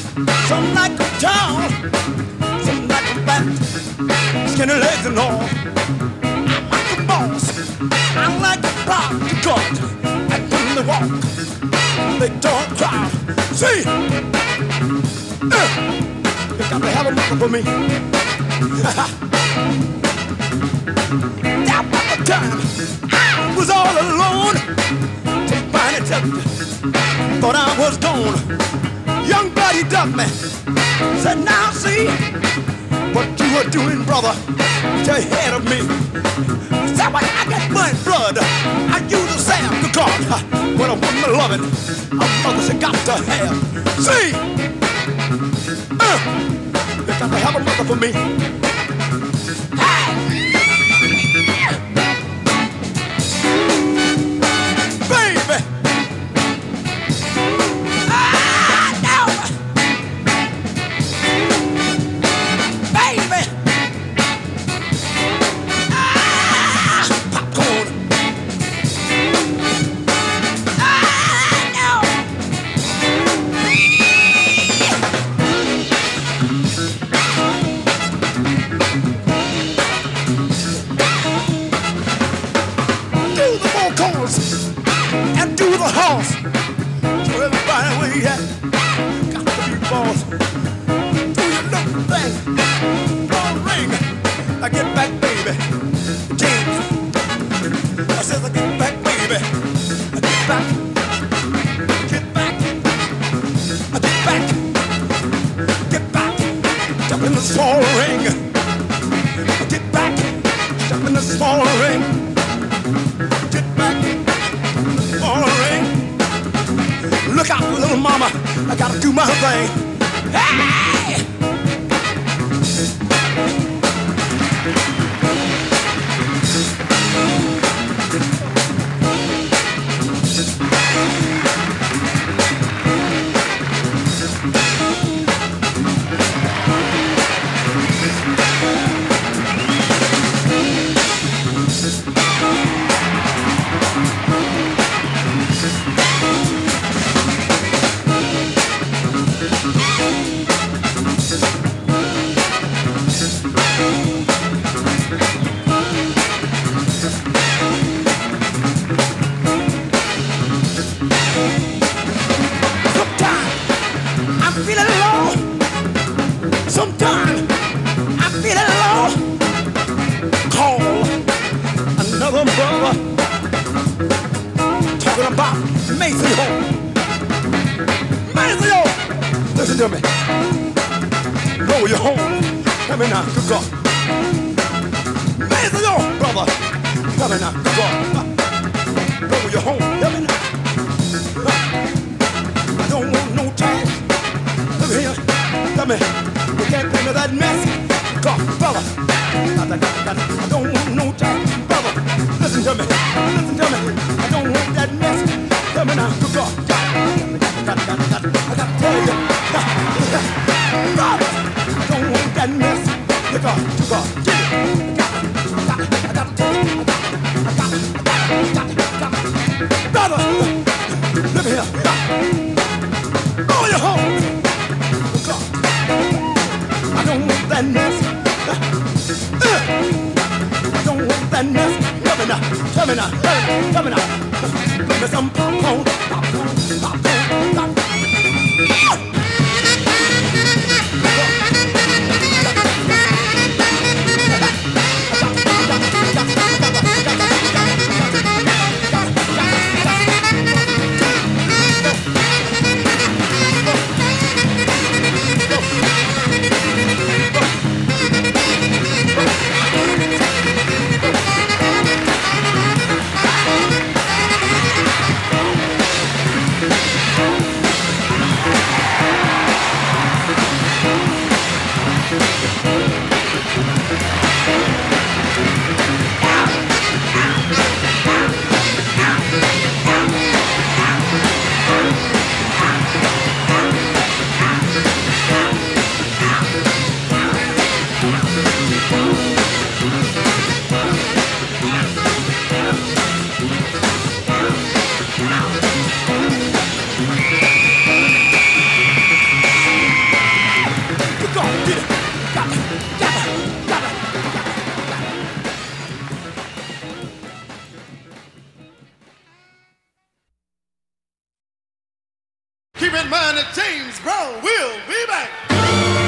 Some like them tall, some like them fat, skinny legs and all. I'm like the boss, I like the pop, the cut, and when they walk, they don't cry. See, you got to have a mother for me. That was the time I was all alone. Just find it, thought I was gone. Young buddy ducked me, said, now see what you were doing, brother, to ahead of me. Said, when I get blood, I use a Sam to God. When a woman loving, a mother she got to have. See, you got to have a mother for me. And do the horse. So everybody where you at, got to be boss. Do your little thing, phone ring. I get back, baby. James, I says I get back, baby. I get back, get back, I get back, get back. Jump in the small ring. I get back, jump in the small ring. Look out, little mama, I gotta do my thing. Hey! Sometimes I'm feeling low. Call another brother. Talking about Mason Home. Mason Home. Listen to me. Roll your home. Come in now, good God. Mason Home, brother. Come in now, good God. Roll your home. Come in now. I don't want no time. Come here. Come here. You can't pay me that mess. God, brother. I don't want no time, brother. Listen to me. Listen to me. I don't want that mess. Tell me now, good God. I got to tell you. Brother, I don't want that mess. Good God, good God. I got to tell you. Brother, look here. Go your home. I don't want that mess. I don't want that mess. Tell me now, tell me now, tell me now. Give me some popcorn, popcorn, popcorn, popcorn. Keep in mind that James Brown will be back.